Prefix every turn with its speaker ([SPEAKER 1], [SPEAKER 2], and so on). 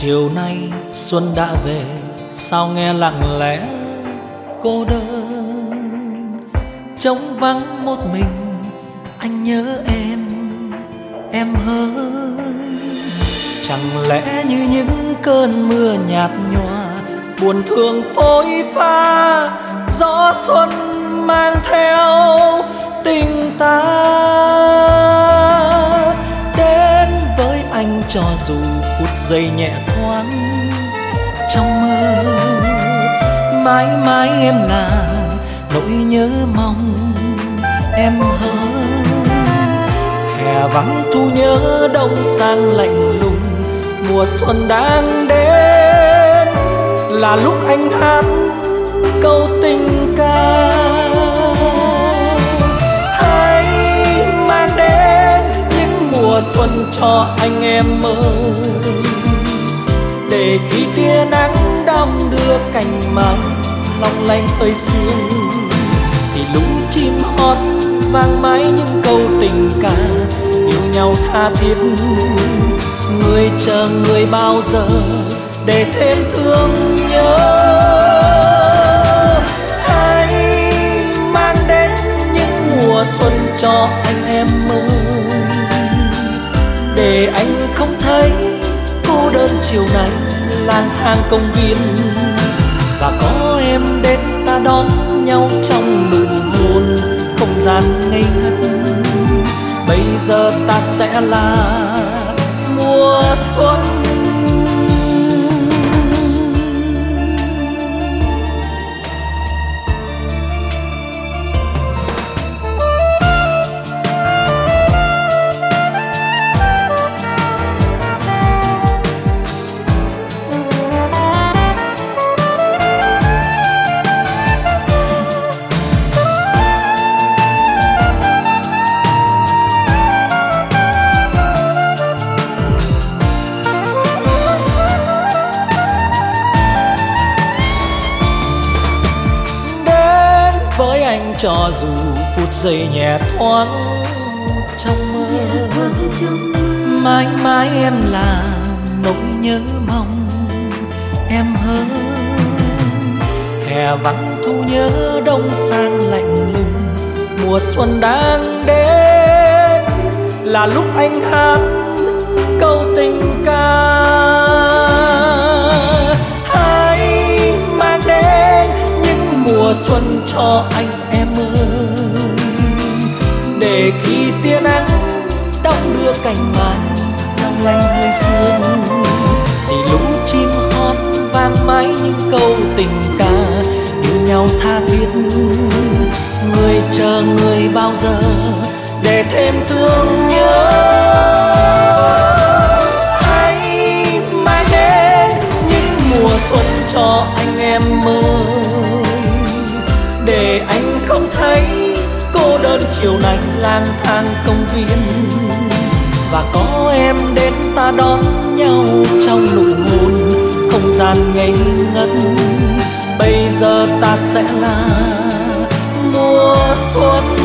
[SPEAKER 1] Chiều nay xuân đã về, sao nghe lặng lẽ cô đơn. Trống vắng một mình, anh nhớ em hỡi. Chẳng lẽ như những cơn mưa nhạt nhòa, buồn thương phôi pha, gió xuân mang theo tình ta. Đến với anh cho dù phút giây nhẹ thoáng trong mơ, mãi mãi em là nỗi nhớ mong em hỡi. Hè vắng thu nhớ, đông sang lạnh lùng, mùa xuân đang đến là lúc anh hát câu tình ca. Hãy mang đến những mùa xuân cho anh em ơi, để khi tia nắng đong đưa cành mai long lanh hơi sương, thì lũ chim hót vang mãi những câu tình ca yêu nhau tha thiết. Người chờ người bao giờ để thêm thương nhớ. Hãy mang đến những mùa xuân cho anh em ơi, để anh không thấy cô đơn chiều nay lang thang công viên. Và có em đến ta đón nhau trong nụ hôn, không gian ngây ngất. Bây giờ ta sẽ là mùa xuân. Với anh cho dù phút giây nhẹ thoáng trong mơ, mãi mãi em là nỗi nhớ mong em hỡi. Hè vắng thu nhớ, đông sang lạnh lùng, mùa xuân đang đến là lúc anh hát câu tình ca. Hãy mang đến những mùa xuân cho anh em ơi, để khi tia nắng đong đưa cành mai long lanh hơi sương, thì lũ chim hót vang mãi những câu tình ca yêu nhau tha thiết. Người chờ người bao giờ để thêm thương nhớ. Hãy mang đến những mùa xuân cho anh em ơi, để anh không thấy cô đơn chiều nay lang thang công viên. Và có em đến ta đón nhau trong nụ hôn, không gian ngây ngất. Bây giờ ta sẽ là mùa xuân.